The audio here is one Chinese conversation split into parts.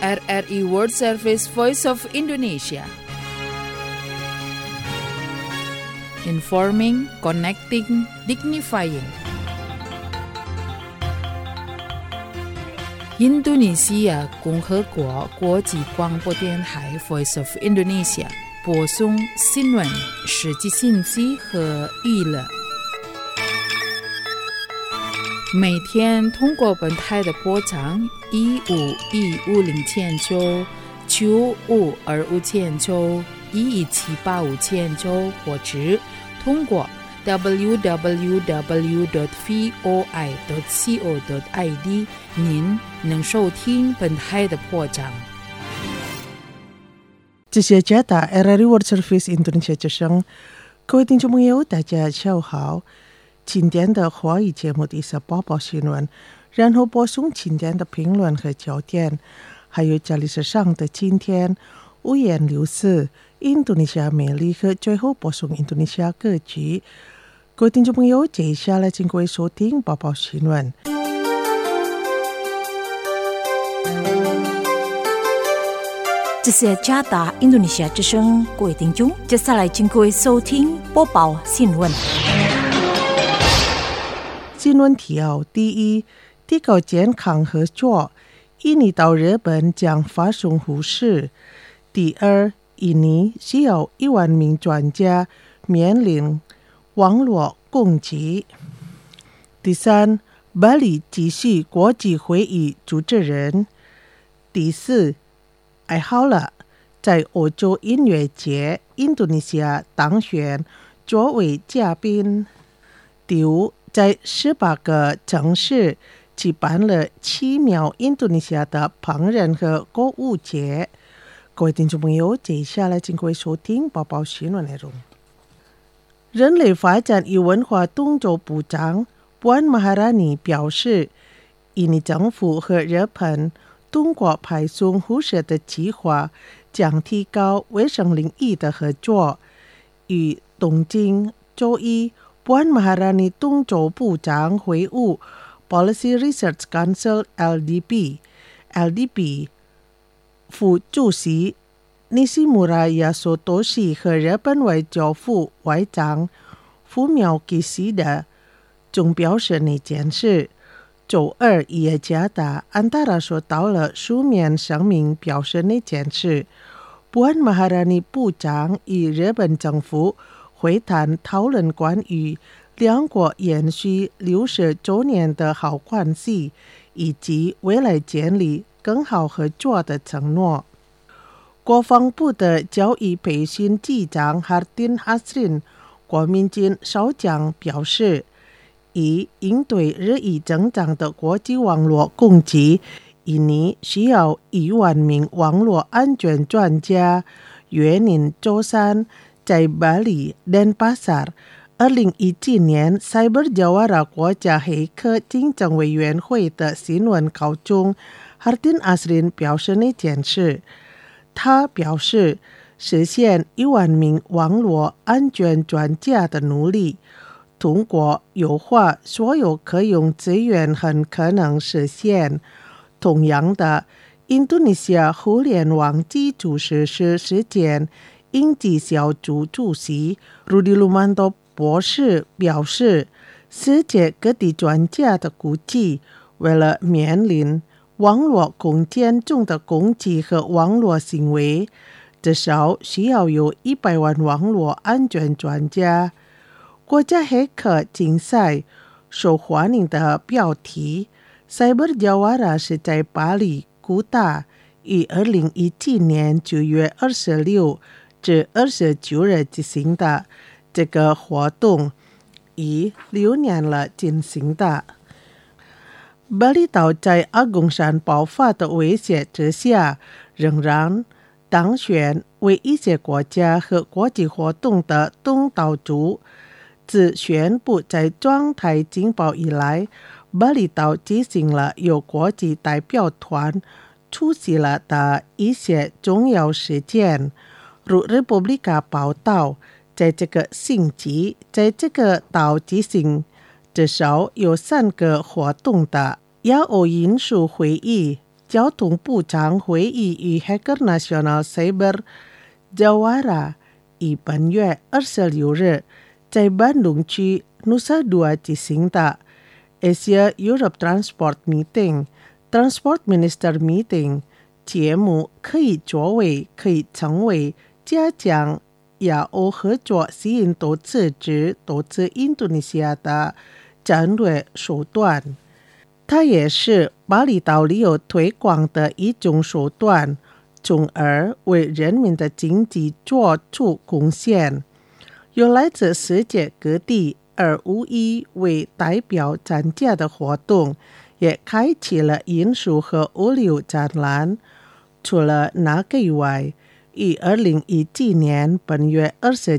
RRI World Service Voice of Indonesia. Informing, connecting, dignifying. Indonesia 共和国国际广播电台 Voice of Indonesia 播送新闻、实际信息和娱乐。每天通过本台的波长15150千兆、9525千兆、11785千兆，或者通过 www.voi.co.id 您能收听本台的波长。 这些加大 RRI World Service Indonesia 之声，各位听众朋友，大家下午好。今天的华语节目是播报新闻，然后播送今天的评论和焦点，还有这里是上的今天五颜六色印度尼西亚美丽和最后播送印度尼西亚歌曲。各位听众朋友，接下来请各位收听播报新闻。 这是加达印度尼西亚之声，各位听众，接下来请各位收听播报新闻。 新闻提要：第一，提高健康合作，印尼到日本将发送护士；第二，印尼需要1万名专家面临网络攻击；第三，巴黎继续国际会议主持人；第四，爱好了，在欧洲音乐节，印度尼西亚当选作为嘉宾；第五，在18个城市举办了奇妙印度尼西亚的烹饪和购物节。各位听众朋友，接下来请各位收听播报新闻内容。人类发展与文化动作部长Puan Maharani 表示，印尼政府和日本通过派送护士的计划将提高卫生领域的合作。与东京周一Puan Maharani 动作部长会晤 Policy Research Council LDP 副主席Nishimura Yasutoshi 和日本外交部外长Fumio Kishida 中表示那件事。周二也加达安达拉收到了书面声明，表示那件事。Puan Maharani 部长与日本政府会谈讨论关于两国延续60周年的好关系，以及未来建立更好合作的承诺。国防部的教育培训局长 Hartin Hasrin 国民军少将表示，以应对日益增长的国际网络攻击，印尼需要1万名网络安全专家。约年周三在巴黎 Denpasar 2017年 Cyber Jawara 国家黑客竞争委员会的新闻稿中， Hartin Hasrin 表示那件事。他表示，实现1万名网络安全专家的努力，通过优化所有可用资源很可能实现。同样的，印度尼西亚互联网基础设施实践应急小组主席 Rudy Lumanto 博士表示，世界各地专家的估计，为了面临网络空间中的攻击和网络行为，至少需要有100万网络安全专家。国家黑客竞赛受欢迎的标题 Cyber Jawara 是在巴黎古大于2017年9月26至29日进行的。这个活动已6年了进行的。巴厘岛在阿公山爆发的威胁之下，仍然当选为一些国家和国际活动的东道主。自宣布在状态警报以来，巴厘岛举行了由国际代表团出席了的一些重要事件。如日本报道，在这个星期，在这个岛举行至少有3个活动的亚欧因素会议交通部长会议与 Hacker National Cyber Jawara 于本月26日在板东区 Nusa Dua 举行的 Asia Europe Transport Meeting Transport Minister Meeting 节目可以成为加强亚欧合作吸引投资者投资印度尼西亚的战略手段。它也是巴厘岛旅游推广的一种手段，从而为人民的经济做出贡献。有来自世界各地251为代表参加的活动，也开启了艺术和物流展览。除了那个以外，于2017年本月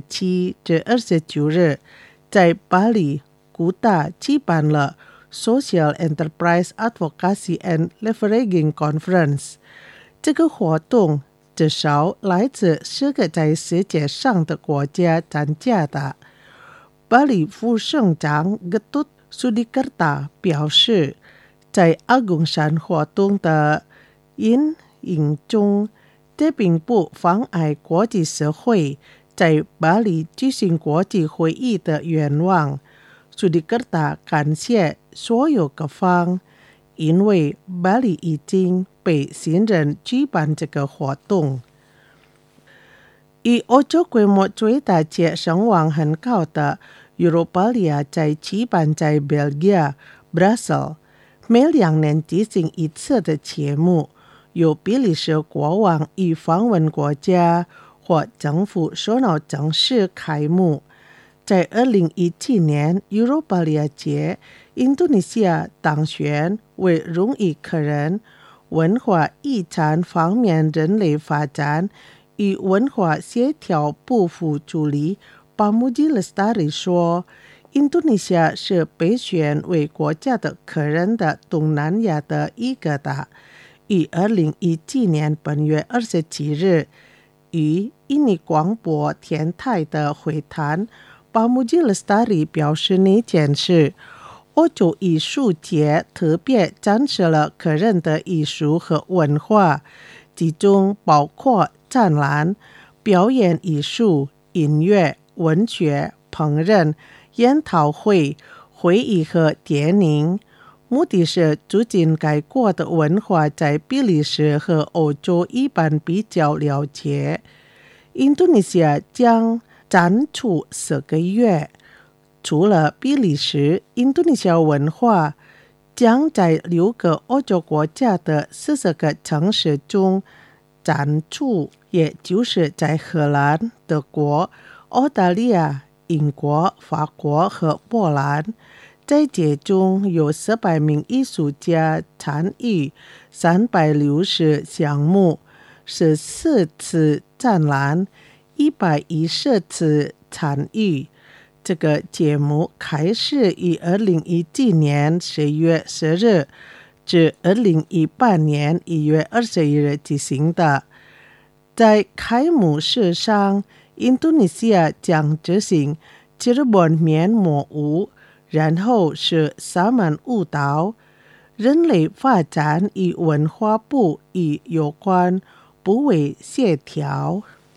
27至29日，在巴黎古达举办了 Social Enterprise Advocacy and Leveraging Conference。这个活动至少来自10个在世界上的国家参加的。巴黎副省长 Getut Sudikarta 表示，在阿公山活动的阴影中，这并不妨碍国际社会在巴黎举行国际会议的愿望。Sudikarta 感谢所有各方，因为巴黎已经被信任举办这个活动。以欧洲规模最大且声望很高的 Europalia 在举办在 Belgia Brussels 每2年举行一次的节目，由比利时国王与访问国家或政府首脑正式开幕。在2017年 Europalia 节，印度尼西亚当选为荣誉客人。文化遗产方面人类发展与文化协调部副助理巴穆吉勒斯达里说，印度尼西亚是被选为国家的客人的东南亚的一个的。于2017年本月27日与印尼广播电台的会谈，巴穆吉勒斯达里表示那件事，欧洲艺术节特别展示了客人的艺术和文化，其中包括展览、表演艺术、音乐、文学、烹饪、研讨会、会议和电影。目的是促进该国的文化在比利时和欧洲一般比较了解。印度尼西亚将展出4个月。除了比利时，印度尼西亚文化将在6个欧洲国家的40个城市中展出，也就是在荷兰、德国、澳大利亚、英国、法国和波兰。在节中有400名艺术家参与360项目，14次展览，110次参与。这个节目开始于2017年10月10日至2018年1月21日举行的。在开幕式上，印度尼西亚将执行日本面膜舞，然后是萨满舞蹈。人类发展与文化部与有关部委协调。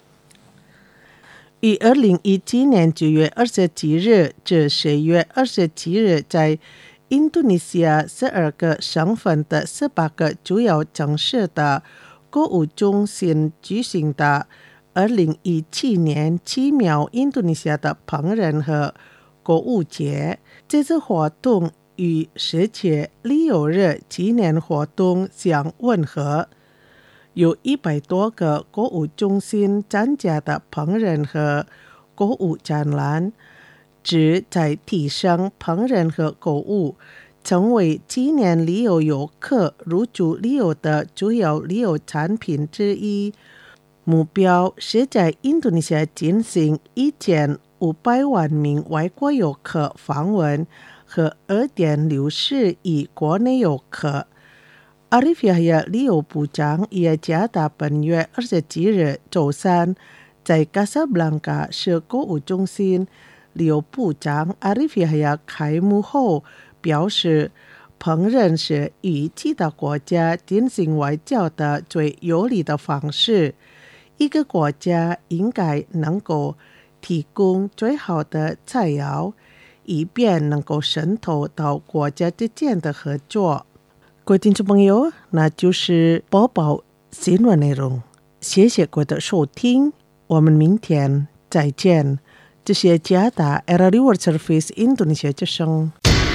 于2017年9月27日至10月27日，在印度尼西亚12个省份的18个主要城市的购物中心举行的2017年奇妙印度尼西亚的烹饪和购物节。这次活动与世界旅游日纪念活动相吻合。有100多个购物中心参加的烹饪和购物展览，旨在提升烹饪和购物成为纪念旅游游客入住旅游的主要旅游产品之一。目标是在印度尼西亚进行1500万名外国游客访问和2.64亿国内游客。阿里菲亚旅游部长也加达本月27日周三在卡萨布兰卡市购物中心，旅游部长阿里菲亚开幕后表示，烹烹饪是与其他国家进行外交的最有利的方式。一个国家应该能够提供最好的菜肴，以便能够渗透到国家之间的合作。各位听众朋友，那就是播报新闻内容。谢谢各位的收听，我们明天再见。这是加拿大 RRI World Service Indonesia 之声。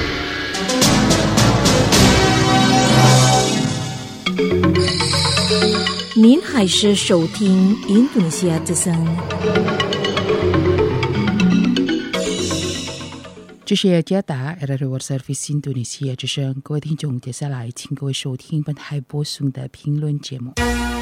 您还是收听印度尼西亚之声。 这是加拿大 RRI World Service Indonesia 之声。各位听众，接下来请各位收听本台播送的评论节目。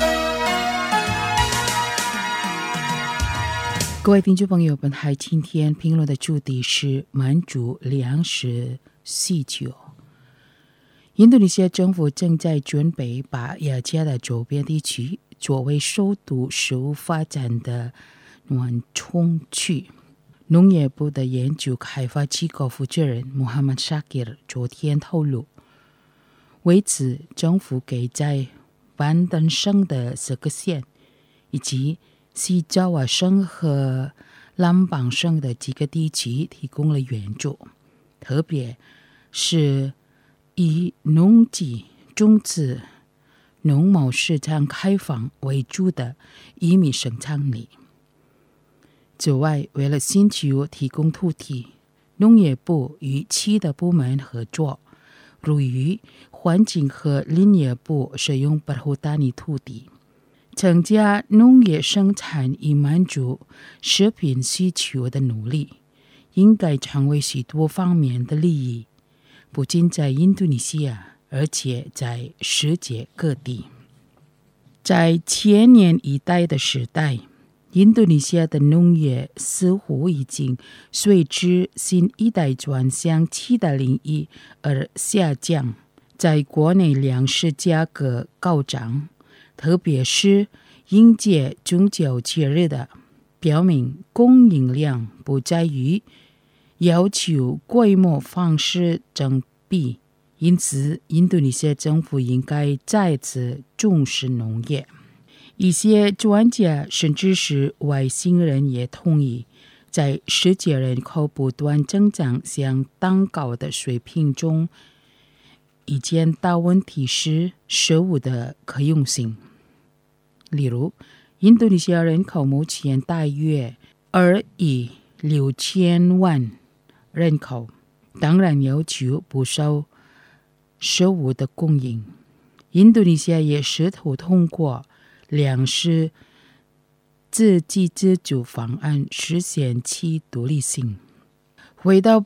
各位听众朋友，本台今天评论的主题是民主粮食需求。印度尼西亚政府正在准备把雅加达周边地区作为首都食物发展的缓冲区。农业部的研究开发机构负责人穆罕默德·沙吉尔昨天透露，为此政府给在班登省的10个县以及西爪哇省和兰邦省的几个地区提供了援助，特别是以农机、种子、农贸市场开放为主的移民生产力。此外，为了新区提供土地，农业部与其他部门合作，如与环境和林业部使用保护大泥土地，增加农业生产以满足食品需求的努力，应该成为许多方面的利益，不仅在印度尼西亚，而且在世界各地。在千年一代的时代，印度尼西亚的农业似乎已经随之新一代转向其他领域而下降。在国内粮食价格高涨，特别是迎接宗教节日的，表明供应量不在于要求规模方式增比，因此印度尼西亚政府应该再次重视农业。一些专家甚至是外星人也同意，在世界人口不断增长向蛋糕的水平中，一件大问题是食物的可用性。例如，印度尼西亚人口目前大约2亿6000万人口，当然要求不少食物的供应。印度尼西亚也试图通过粮食自给自足方案实现其独立性。回到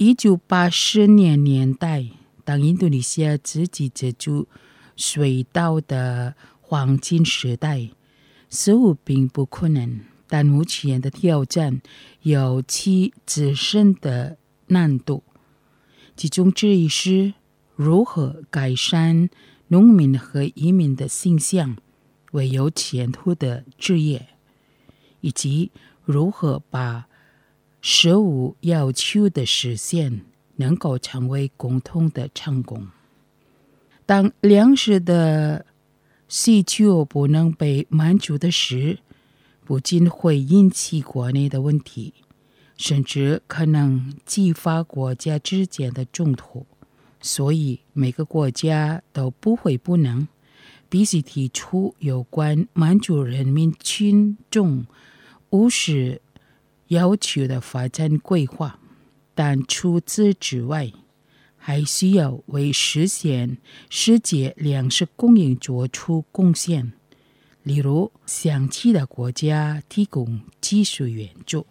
1980年代，当印度尼西亚自给自足水稻的黄金时代，似乎并不困难，但目前的挑战有其自身的难度，其中之一是如何改善农民和移民的形象为有前途的职业，以及如何把食物要求的实现能够成为共同的成功。当粮食的需求不能被满足的时，不仅会引起国内的问题，甚至可能激发国家之间的冲突。所以每个国家都不会不能必须提出有关满足人民群众务实要求的发展规划，但除此之外，还需要为实现世界粮食供应做出贡献，例如向其他国家提供技术援助。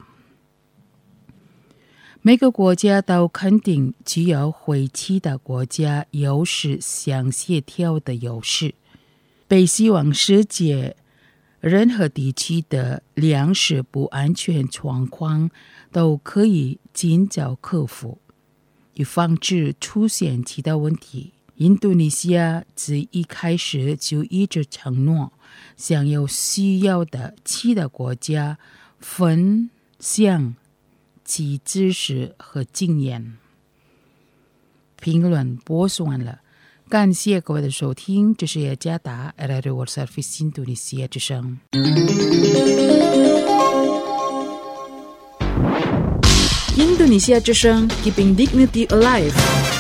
每个国家都肯定具有与其他国家优势相协调的优势，被希望世界任何地区的粮食不安全状况都可以尽早克服，以防止出现其他问题。印度尼西亚自一开始就一直承诺向有需要的其他国家分享其知识和经验。 评论播送完了。感谢各位的收听，这是雅加达 Radio World Service 印度尼西亚之声。印度尼西亚之声 Keeping Dignity Alive。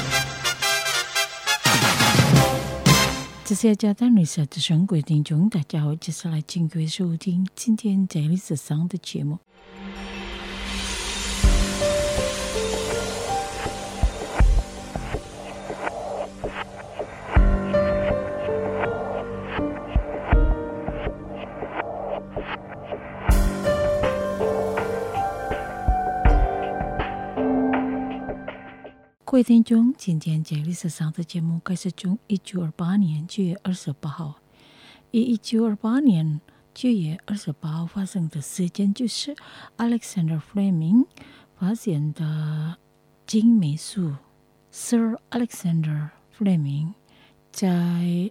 这是雅加达女士之声，各位听众大家好，接下来请各位收听今天在历史上的节目。各位听众，今天在历史上的节目开始从1928年9月28号。1928年9月28号发生的事件就是 Alexander Fleming 发现的金霉素。Sir Alexander Fleming 在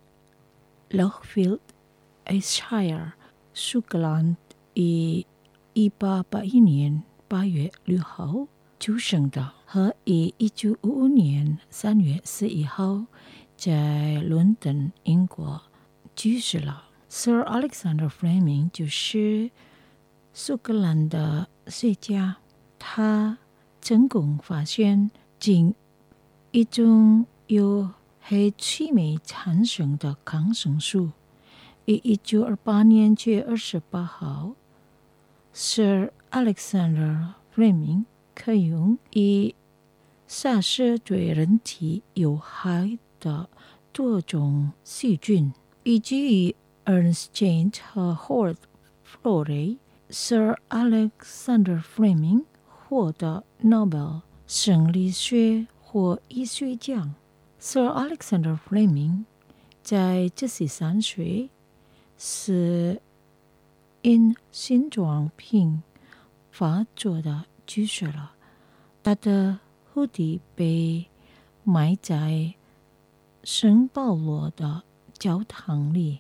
Lochfield、Ayrshire 苏格兰于1881年8月6号出生的，和于1955年3月11号在伦敦英国去世了。Sir Alexander Fleming 就是苏格兰的学家，他成功发现仅一种由黑曲霉产生的抗生素。于1928年9月28号 Sir Alexander Fleming 可用以杀死对人体有害的多种细菌，以及于 Ernst Jane 和 Howard Florey Sir Alexander Fleming 获得诺贝尔生理学或医学奖。Sir Alexander Fleming 在73岁是因心脏病发作的去世了，他的尸体被埋在圣保罗的教堂里。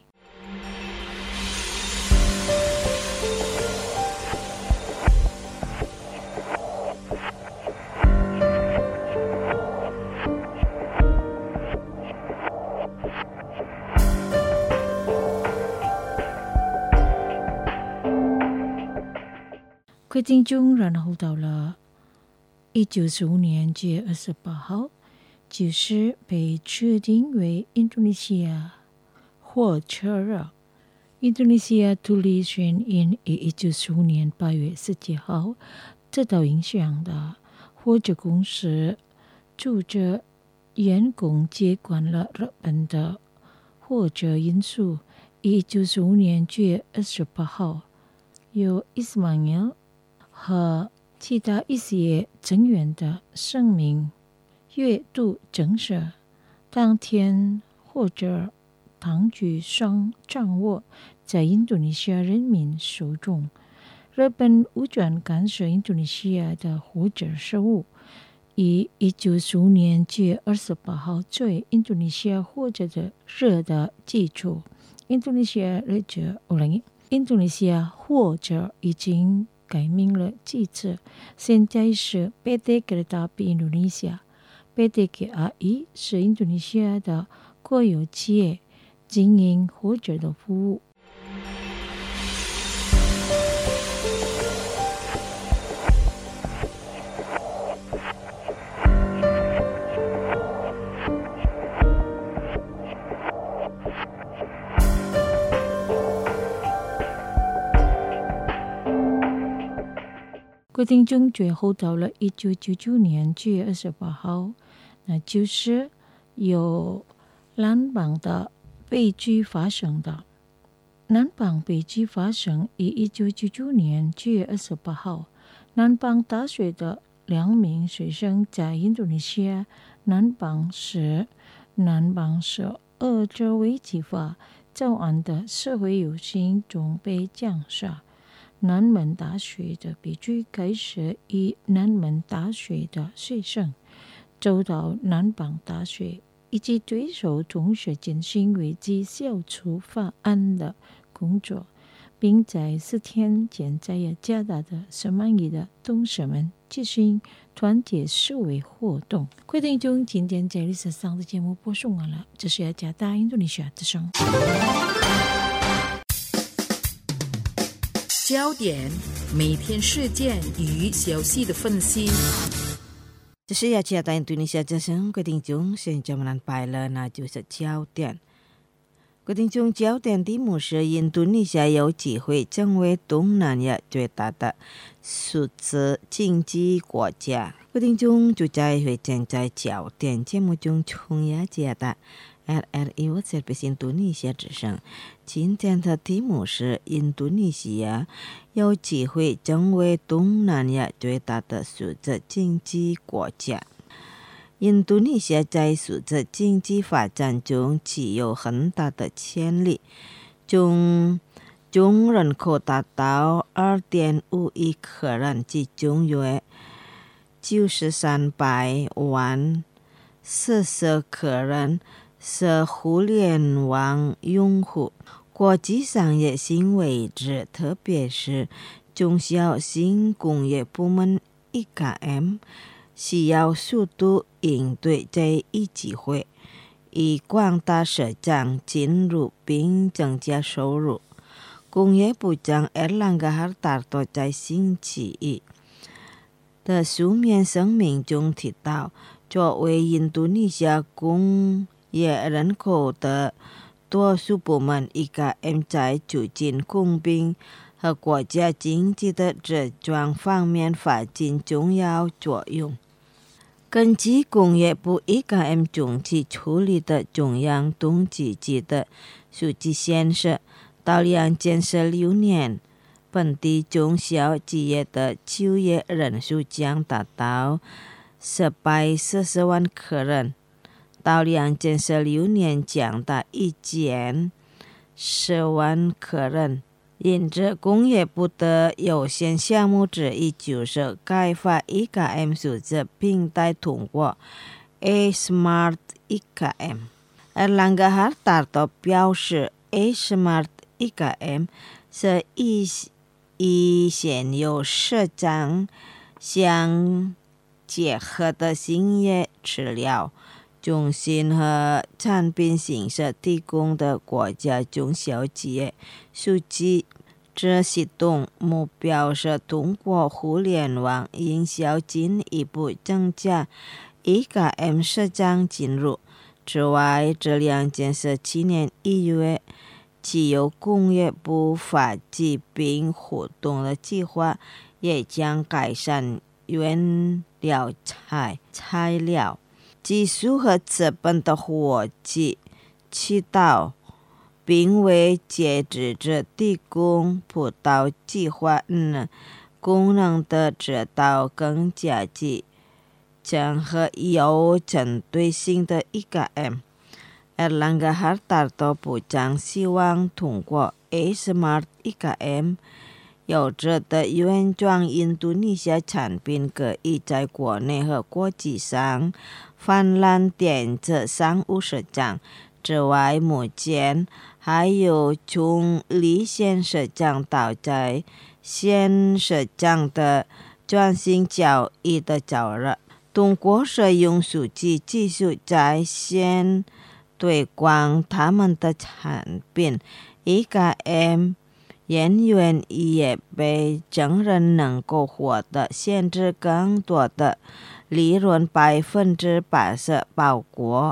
各位听众，然后到了1915年9月28号，就是被确定为印度尼西亚火车日。印度尼西亚独立宣言于1915年8月17号受到影响的火车公司组织员工接管了日本的火车运输。于1915年9月28号，由Ismail和其他一些成员的声明阅读证实，当天火车当局上掌握在印度尼西亚人民手中。日本武装干涉印度尼西亚的火车事务，于1915年9月28号作为印度尼西亚火车的日的基础。印度尼西亚火车已经改名了几次，现在是 PT Kereta Api Indonesia。PT KAI 是印度尼西亚的国有企业，经营火车的服务。各位听众，最后到了1999年9月28号，那就是有南邦的悲剧发生的。南邦悲剧发生于1999年9月28号，南邦大学的2名学生在印度尼西亚南邦市二者违纪法草案的社会游行中被枪杀。南门大学的悲剧开始于南门大学的学生遭到南邦大学以及对手同时进行危机消除法案的工作， 并在4天间在雅加达的10万亿的同学们进行团结思维活动。各位听众，今天这里是上的节目播送完了，这是雅加达印度尼西亚之声。 焦点，每天事件与消息的分析。 这是雅加达印度尼西亚之声，各位听众，现在我们来了，那就是焦点。各位听众，焦点题目是印度尼西亚有机会成为东南亚最大的数字经济国家。各位听众，就在会正在焦点节目中从雅加达 RRI Service 印度尼西亚之声。今天的题目是印度尼西亚有机会成为东南亚最大的数字经济国家。印度尼西亚在数字经济发展中具有很大的潜力，总人口达到 2.5 亿个人，其中约9300万40个人是互联网用户。国际商业新位置，特别是中小型工业部门 EKM，需要速度应对这一机会，以广大市场进入并增加收入。工业部长Erlangga Hartarto在星期一的书面声明中提到，作为印度尼西亚工业人口的多数部门 EKM 在促进公平和国家经济的这桩方面发挥重要作用。根据工业部 EKM 中期处理的中央统计局的数据显示，到2046年，本地中小企业的就业人数将达到440万个人，到2046年将达1010万个人。因此，工业部的优先项目之一就是开发 EKM 数字平台，通过 A-Smart EKM。Erlangga Hartarto 表示 A-Smart EKM 是以现有市场相结合的新业治疗中心和产品形式提供的国家中小企业数据这系统，目标是通过互联网营销进一步增加 EKM 市场进入。此外，这2017年1月既有工业部发起并活动的计划，也将改善原料材料技术和资本的伙计渠道，并为截止者提供辅导计划功能的指导更加具整合有针对性的 EKM。Erlangga Hartarto 部长希望通过 A-Smart EKM， 有志的原装印度尼西亚产品可以在国内和国际上泛滥电子商务市场。之外，目前还有从离线市场到在线市场的转型交易的早日。通过使用数据技术在线推广他们的产品， EKM 人员也被证人能够获得限制更多的利润80%，包括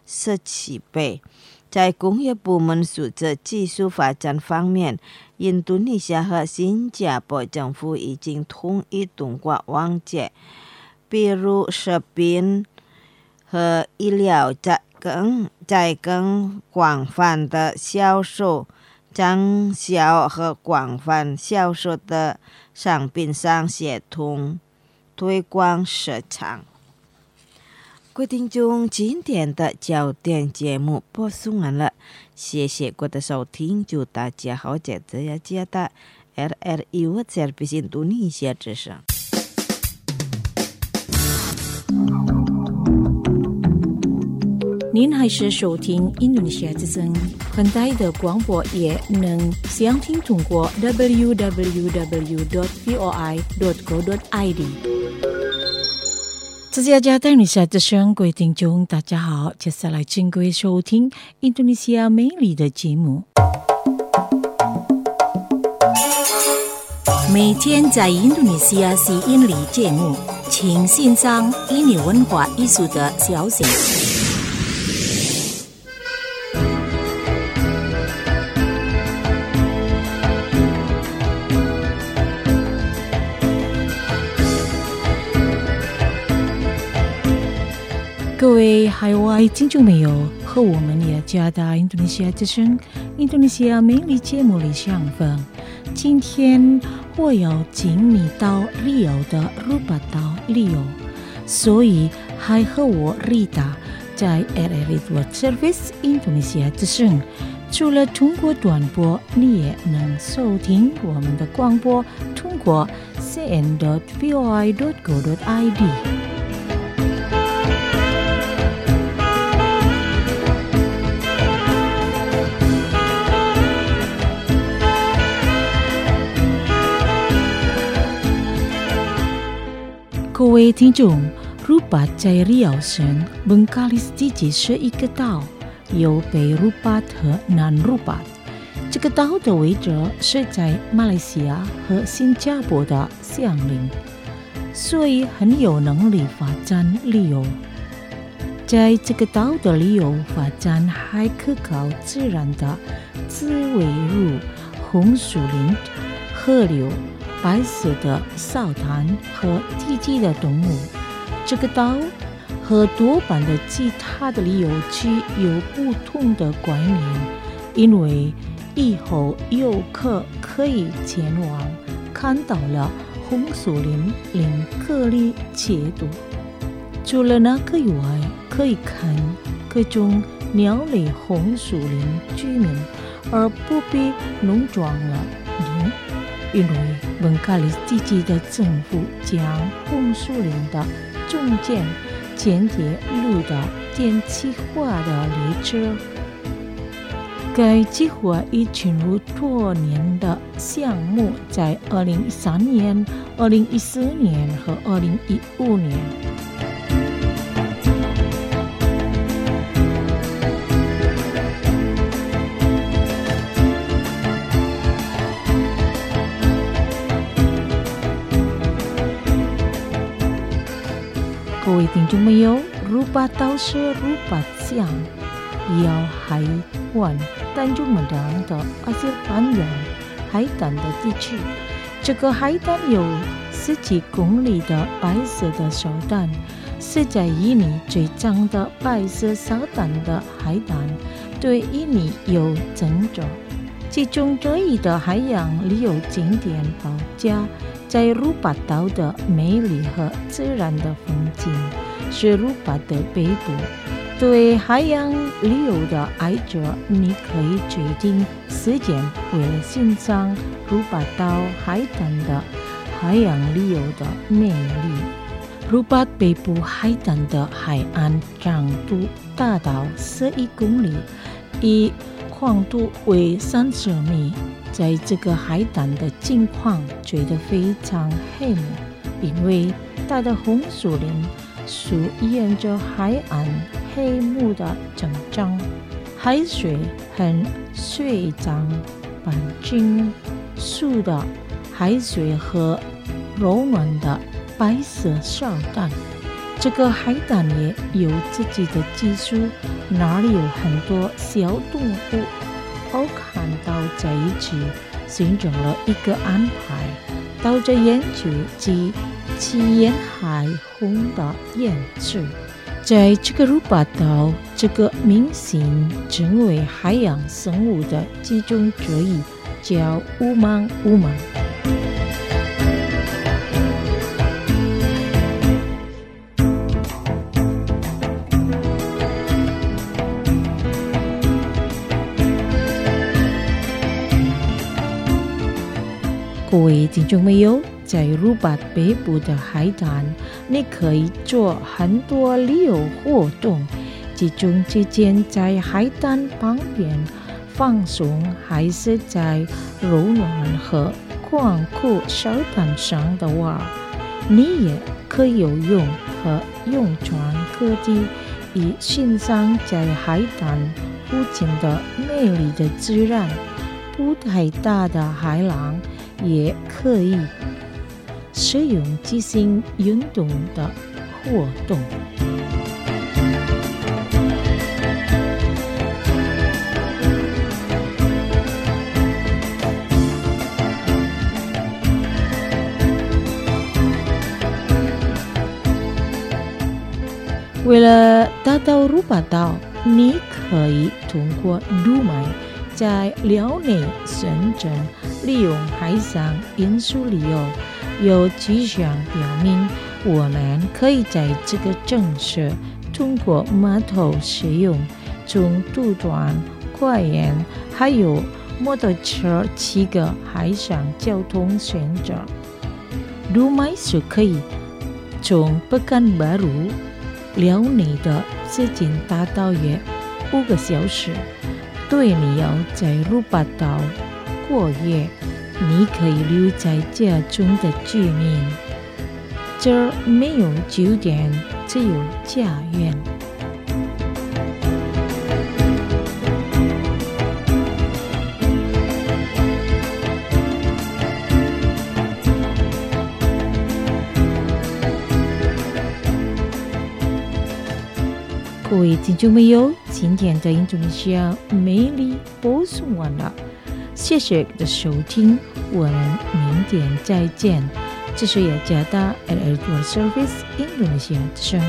17倍。在工业部门数字技术发展方面，印度尼西亚和新加坡政府已经同意通过往届，比如食品和医疗在更广泛的销售、长销和广泛销售的商品上协同推广市场。各位听众，今天的焦点节目播送完了，谢谢各位的收听，祝大家好，这次雅加达 RRI Service 印度尼西亚之声。 您还是收听印度尼西亚之声宽带的广播，也能详听通过 www.voi.co.id。这是加带你下之声，各位听众大家好，接下来请各位收听印度尼西亚美丽的节目。每天在印度尼西亚吸引力节目，请欣赏印尼文化艺术的消息。各位海外听众朋友，和我们也加大印度尼西亚之声印度尼西亚美丽节目里相逢。今天我要请你到旅游的鲁巴岛旅游，所以还和我 Rita 在 RRI World Service 印度尼西亚之声。除了通过短波，你也能收听我们的广播，通过 cn.voi.go.id。各位听众，鲁巴在里奥省本卡利斯地区是一个岛，有北鲁巴和南鲁巴。这个岛的位置是在马来西亚和新加坡的相邻，所以很有能力发展旅游。在这个岛的旅游发展还可靠自然的自围如红树林、河流、白色的沙滩和低级的动物。这个岛和多半的其他的旅游区有不同的观念，因为以后游客可以前往看到了红树林令各类解读。除了那个以外，可以看各种鸟类红树林居民，而不必农庄了。因为本卡利斯地区的政府将红树林的中间建铁路的电气化的列车。该计划已进入多年的项目，在2013年、2014年和2015年。各位听众朋友，鲁巴岛是鲁巴江要海湾丹珠门党的阿西安洋海胆的地区。这个海胆有10几公里的白色的沙胆，是在印尼最长的白色沙胆的海胆，对印尼有增长。其中这一的海洋旅游景点包夹在鲁巴岛的美丽和自然的风景，是鲁巴的北部。对海洋旅游的爱者，你可以决定时间，为了欣赏鲁巴岛海滩的海洋旅游的美丽。鲁巴北部海滩的海岸长度达到11公里，以宽度为30米。在这个海滩的境况觉得非常黑幕，因为大的红树林树沿着海岸黑幕的成长，海水很水涨半径树的海水和柔软的白色沙滩。这个海滩也有自己的技术，那里有很多小动物。我看到在一起形成了一个安排，到着研究及其沿海红的颜色。在这个鲁巴岛，这个明星成为海洋生物的其中之一，叫乌芒乌芒。各位听众朋友，在鲁巴北部的海滩，你可以做很多旅游活动， 集中之间在海滩旁边放松，还是在柔软和广阔沙滩上的话，你也可以游泳和用船科技以欣赏在海滩附近的美丽的自然。不太大的海浪也可以使用即兴运动的活动。为了达到鲁巴岛，你可以通过杜麦在辽内深圳利用海上运输旅游。有迹象表明，我们可以在这个城市通过码头使用从渡船、快盐还有摩托车7个海上交通选择。杜麦是可以从北干巴鲁辽内的资金达到约5个小时。对你要在鲁巴岛过夜，你可以留在家中的居民。这儿没有酒店，只有家园。各位听众朋友，今天的印度尼西亚美丽播送完了，谢谢的收听，我们明天再见。这是雅加达 LL World Service 印度尼西亚之声。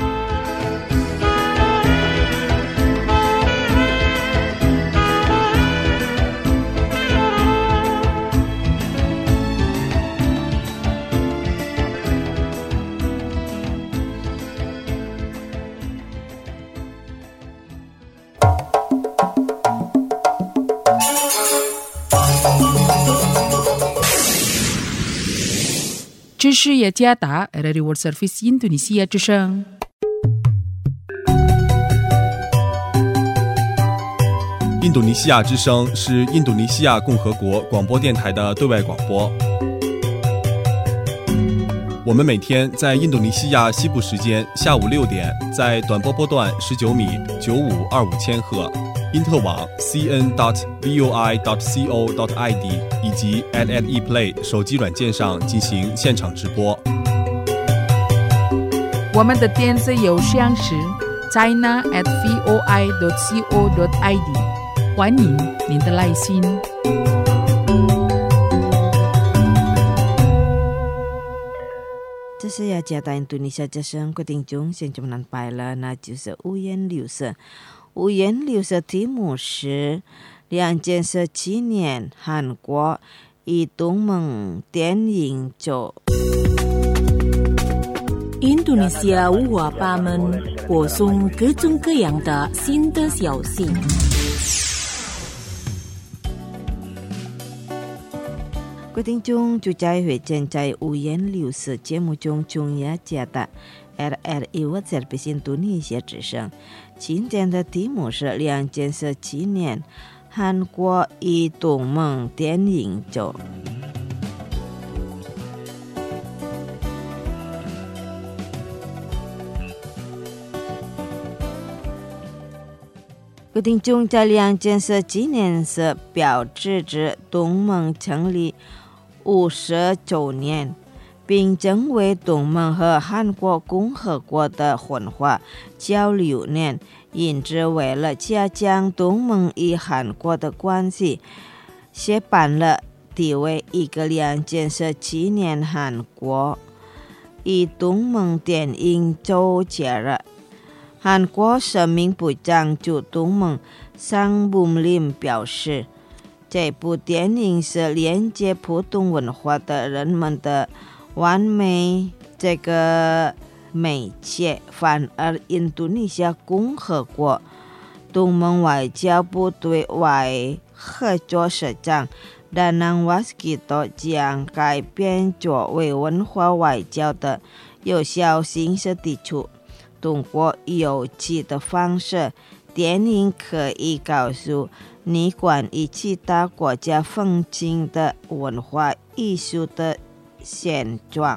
这是雅加达 LL World Service 印度尼西亚之声。 印度尼西亚之声是印度尼西亚共和国广播电台的对外广播。我们每天在印度尼西亚西部时间下午6点，在短波波段19米9525千赫，因特网 cn.voi.co.id 以及 @e Play 手机软件上进行现场直播。 我们的电子邮箱是 china@voi.co.id， 欢迎您的来信。 这是雅加达印度尼西亚之声，各位听众，现在我们拜了，那就是五颜六色。五颜六色题目是2017年韩国移动盟电影节。 印度尼西亚五花八门，播送各种各样的新的消息。 各位听众，就在会见在五颜六色节目中，中雅加达 LL World Service 印度尼西亚之声。今天的题目是2017年韩国移动盟电影节。各位听众，在2017年是标志着同盟成立50周年，并成为同盟和韩国共和国的文化交流年。因此，为了加强同盟与韩国的关系，协办了第一个2017年韩国移动盟电影节节日。韩国生命部长驻同盟sang Bum-lim表示，这部电影是连接普通文化的人们的完美这个媒介。反而印度尼西亚共和国同盟外交部对外合作社长Danang Waskito将改变作为文化外交的有效形式提出，通过有机的方式，电影可以告诉你关于其他国家风景的文化艺术的现状。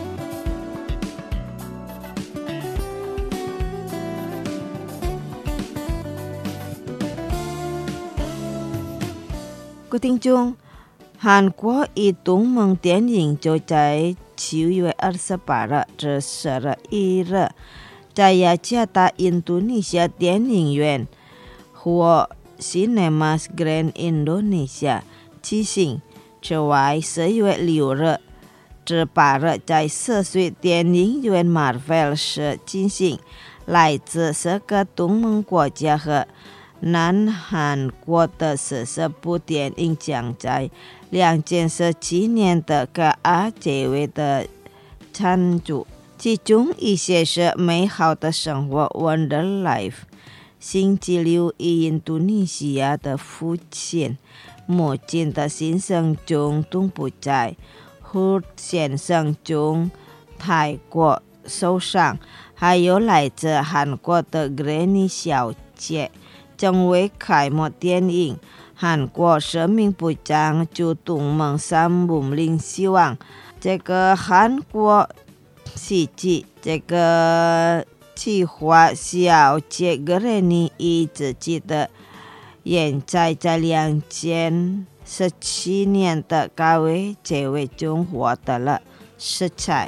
各位听众，韩国与东盟电影就在9月28日至11日在雅加达印度尼西亚电影院或 Cinemas Grand Indonesia 举行。此外，10月6日至8日在涉水电影院 Marvel 市进行。来自10个东盟国家和南韩国的40部电影将在2017年的各节位的参助，其中一些是美好的生活 Wonder Life、 星期六与印度尼西亚的父亲母亲的新生中东部寨、胡先生中泰国首相，还有来自韩国的 Granny 小姐将为开幕电影。韩国生命部长就东盟3部领希望这个韩国戏剧这个企划小姐 Granny 以自己的演在2017年的高位节位中获得了10彩。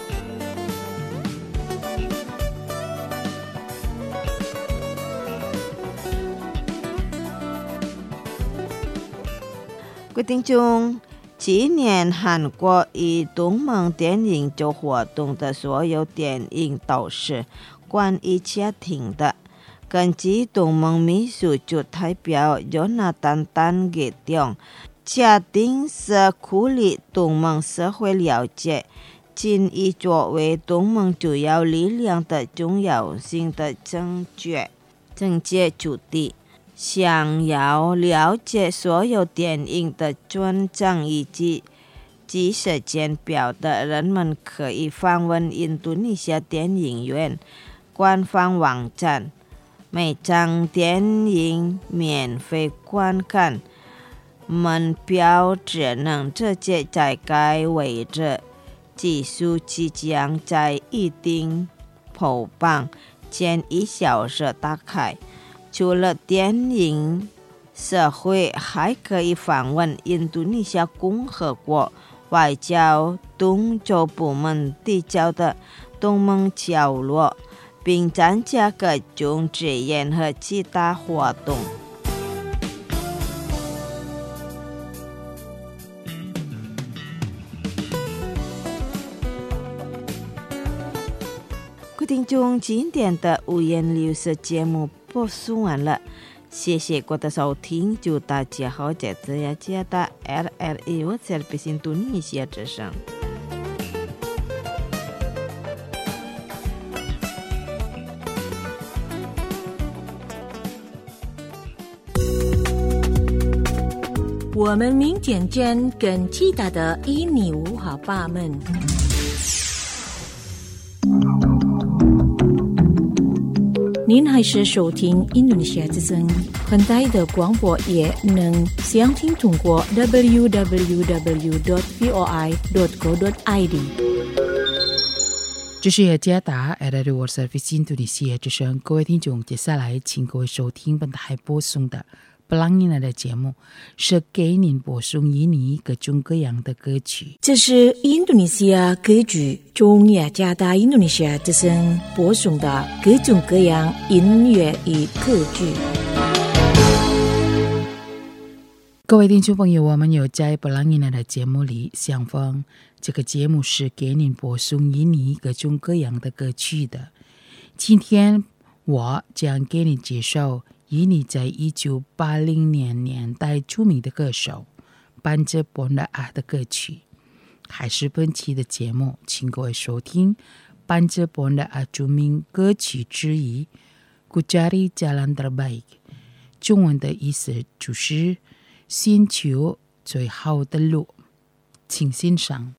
各位听众，今年韩国与东盟电影节活动的所有电影都是关于家庭的。根据东盟秘书处代表Jonathan Tan给定，家庭是鼓励东盟社会了解经以作为东盟主要力量的重要性的正确主题。想要了解所有电影的专章以及时间表的人们可以访问印度尼西亚电影院官方网站，每场电影免费观看，门票只能直接在该位置，技术即将在一定铺榜前1小时打开。除了电影，社会还可以访问印度尼西亚共和国外交动作部门递交的东盟角落，并参加各种志愿和其他活动。各位听众，今天的五颜六色节目播送完了，谢谢各位的收听，祝大家好，这次雅加达 RRI World Service 印度尼西亚之声。 我们明天见，更其他的印尼文化吧们。您还是收听印度尼西亚之声，很大的广播也能详听通过 www.voi.go.id。 这是雅加达 RRI World Service 印度尼西亚之声，各位听众，接下来请各位收听本台播送的布朗尼娜的节目，是给您播送印尼各种各样的歌曲。 这是印度尼西亚歌剧中雅加达印度尼西亚之声播送的各种各样音乐与歌剧。 各位听众朋友，我们有在布朗尼娜的节目里相逢，这个节目是给您播送印尼各种各样的歌曲的。今天我将给你介绍印尼在1980年代著名的歌手班哲波纳阿的歌曲。还是本期的节目，请各位收听班哲波纳阿著名歌曲之一 Kucari Jalan Terbaik， 中文的意思就是寻求最好的路，请欣赏。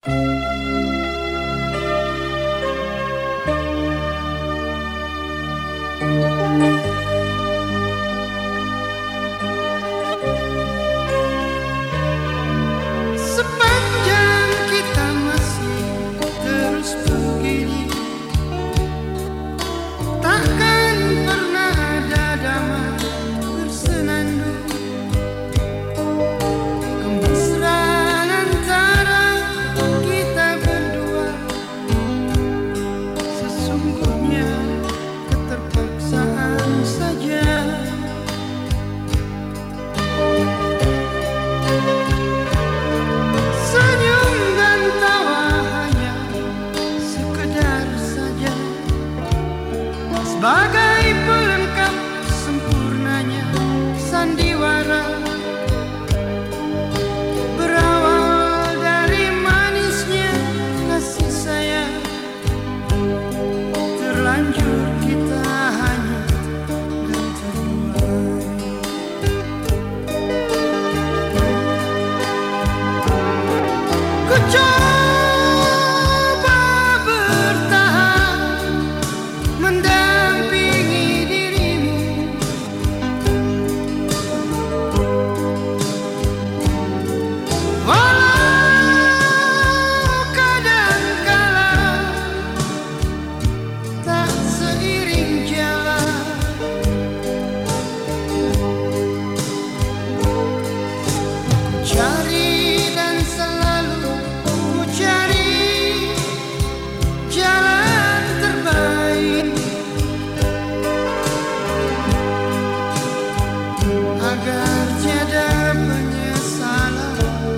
agar tiada penyesalan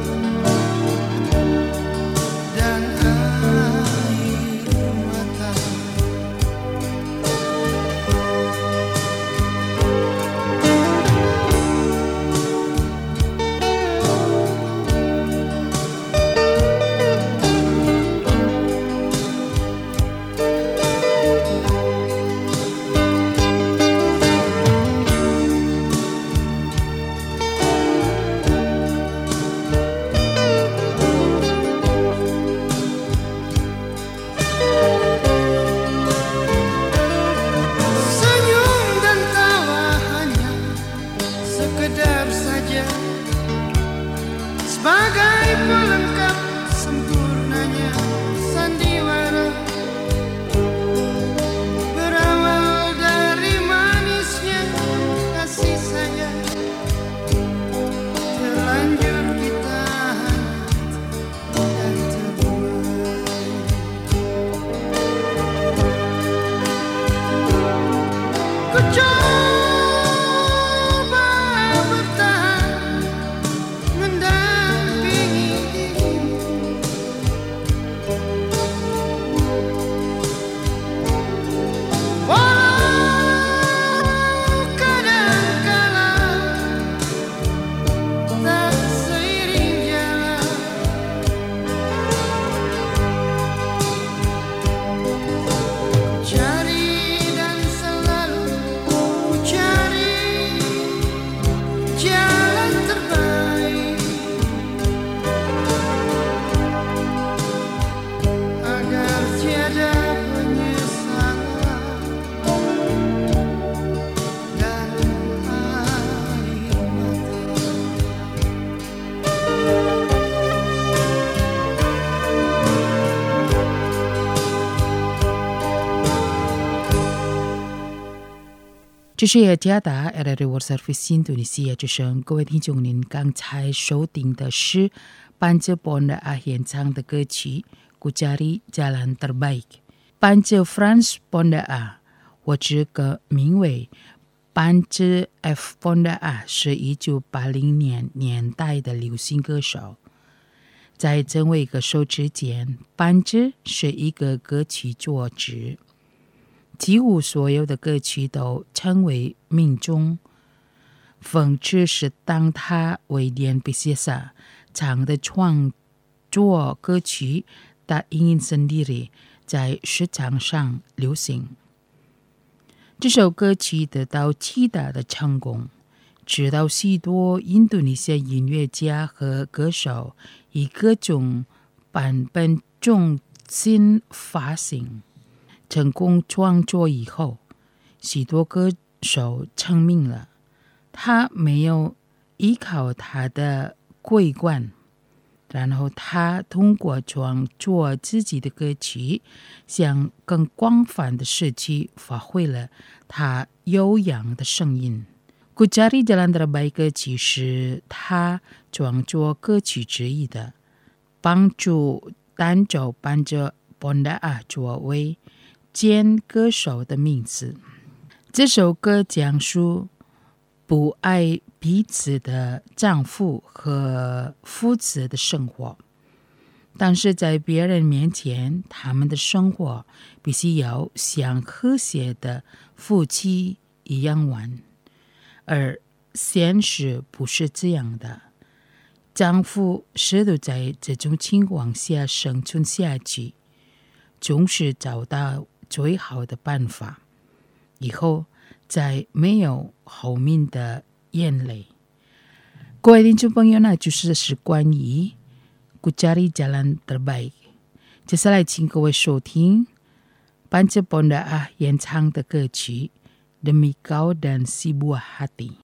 dan air mata. Senyum dan tawa hanya sekedar saja, sebagai pelengkap sempurnanya sandiwara. Berawal dari manisnya kasih sayang, terlanjur kita dan terbuai. Ku coba bertahan mendampingi dirimu, walau kadangkala tak seiring jalan. Cari dan selalu ku cari jalan terbaik agar tiada penyesalan dan air mata. 这是雅加达 RRI World Service 印度尼西亚之声，各位听众，您刚才收听的是班哲本的阿演唱的歌曲《Ku Cari Jalan Terbaik》。班哲 Franz Ponda 我这个名为班哲 F Ponda 是1980年代的流行歌手。在成为歌手之前，班哲是一个歌曲作者。几乎所有的歌曲都成为民众讽刺，是当他为连比西萨唱的创作歌曲的音乐sendiri在市场上流行。这首歌曲得到极大的成功，直到许多印度尼西亚音乐家和歌手以各种版本重新发行。成功创作以后，许多歌手成名了。他没有依靠他的桂冠，然后他通过创作自己的歌曲，向更广泛的社区发挥了他悠扬的声音。Ku Cari Jalan Terbaik 歌曲是他创作歌曲之一的，帮助单奏班哲 Ponda 作为兼歌手的名字。这首歌讲述不爱彼此的丈夫和夫子的生活，但是在别人面前，他们的生活必须要像和谐的夫妻一样玩，而现实不是这样的。丈夫试图在这种情况下生存下去，总是找到最好的办法，以后再没有后面的眼泪。各位听众朋友，那就是关于 Ku Cari Jalan Terbaik。接下来请各位收听班哲 Ponda 演唱的歌曲 Demi Kau dan Si Buah Hati。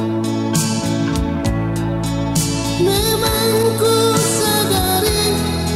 Memang ku sadari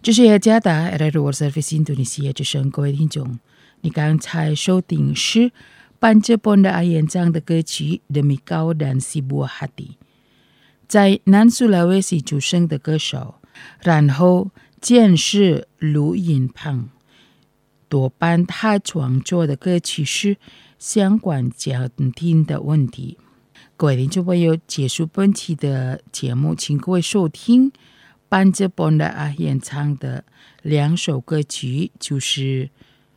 这是雅加达 World Service Indonesia 之声，各位听众，你刚才收听是Panca Ponda Ayenjang的歌曲《Demi Kau dan Sebuah Hati》，在南苏拉威西出生的歌手，然后见识卢隐胖，多半他创作的歌曲是相关家庭的问题。各位听众朋友，结束本期的节目，请各位收听Panca Ponda Ayenjang的2首歌曲，就是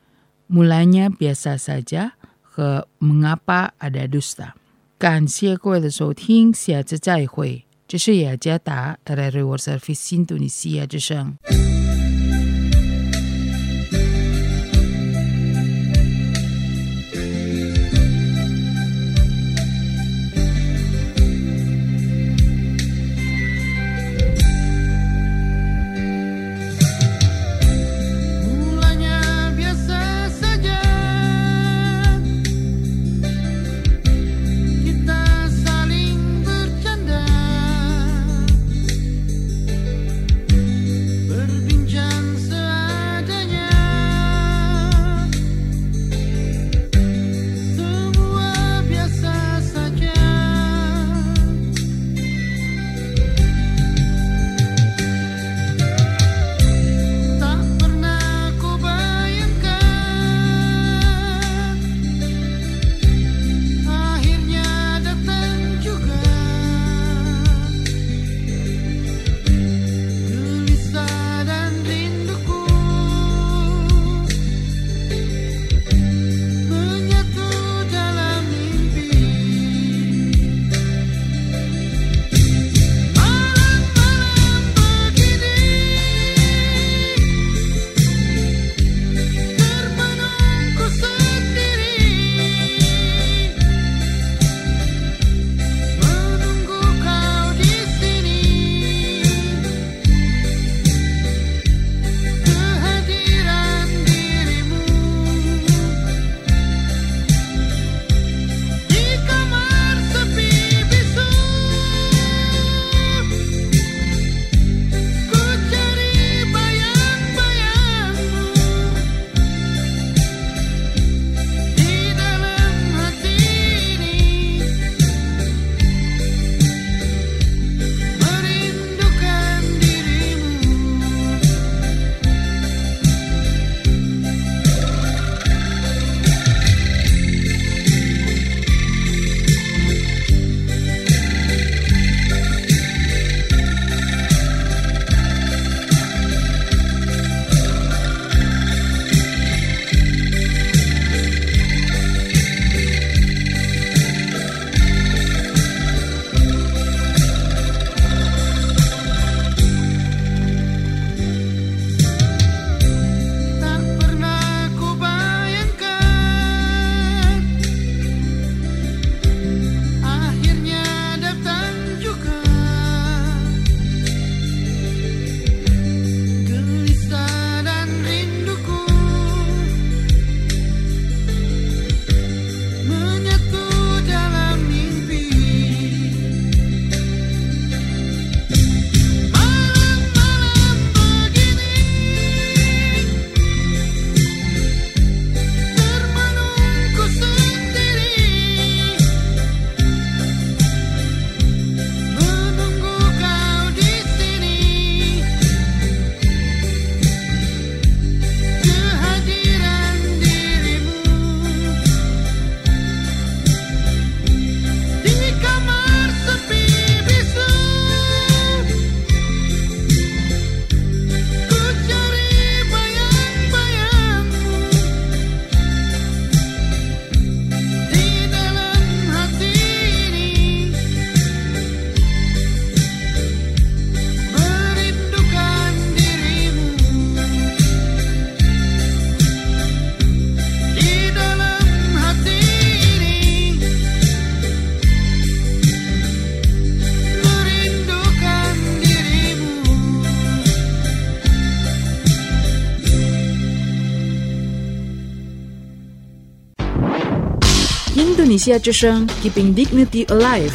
Mulanya Biasa Saja和 Mengapa Ada Dusta。 感谢各位的收听，下次再会。这是雅加达 World Service Indonesia 之声。Indonesia 之声 Keeping Dignity Alive。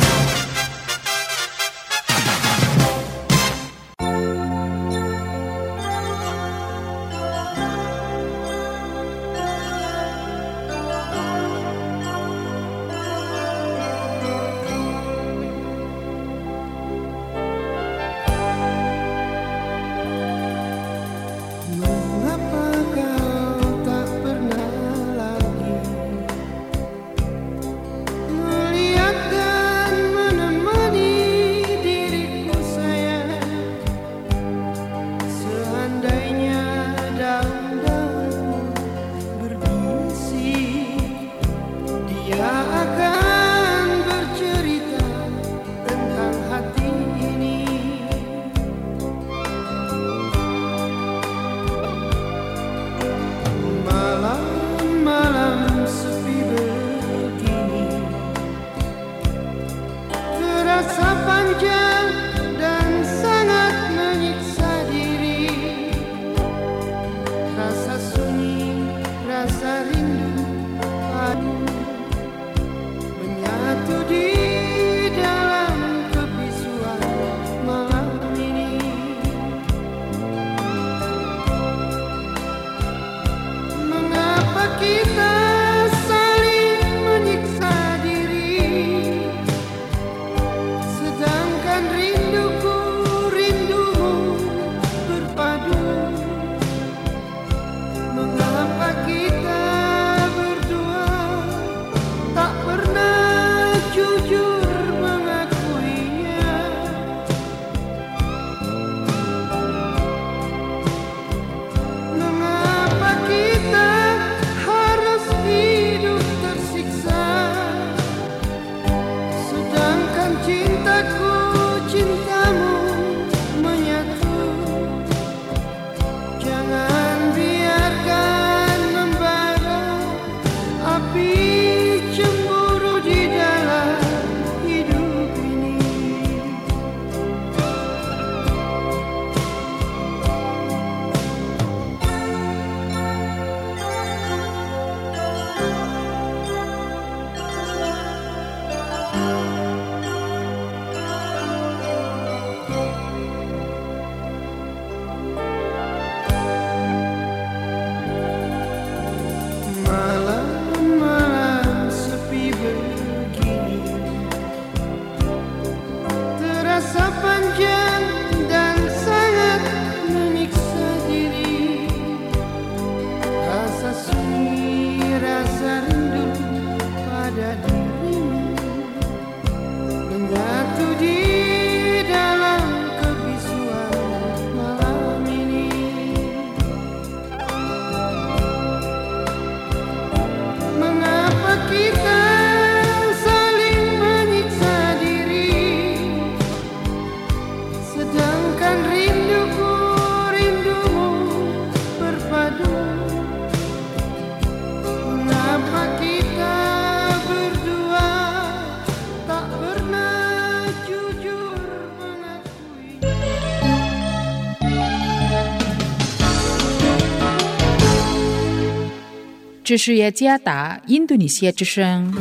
Indonesia Malam-malam sepi begini terasa panjang dan sangat menyiksa diri. Rasa sunyi, rasa rindu pada dirimu menyatu di dalam kebisuan malam ini. Mengapa kita saling menyiksa diri, sedangkan rinduku, rindumu berpadu? Mengapa kita berdua tak pernah jujur mengakui? 这是雅加达印度尼西亚之声。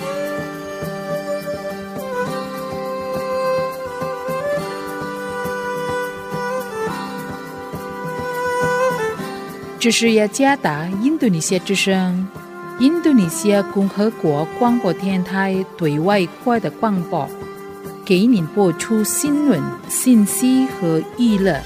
这是雅加达印度尼西亚之声，印度尼西亚共和国广播电台对外国的广播，给您播出新闻、信息和娱乐。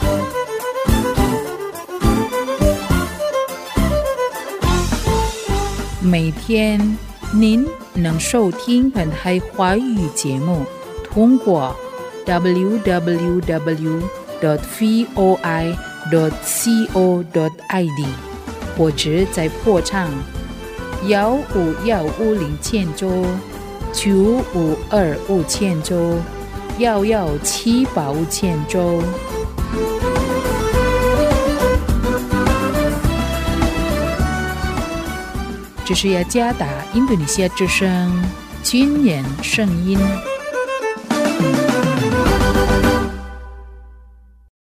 每天您能收听本台华语节目，通过 www.voi.co.id 或者在波长15150周、95250周、11785周。这是雅加达印度尼西亚之声军人声音。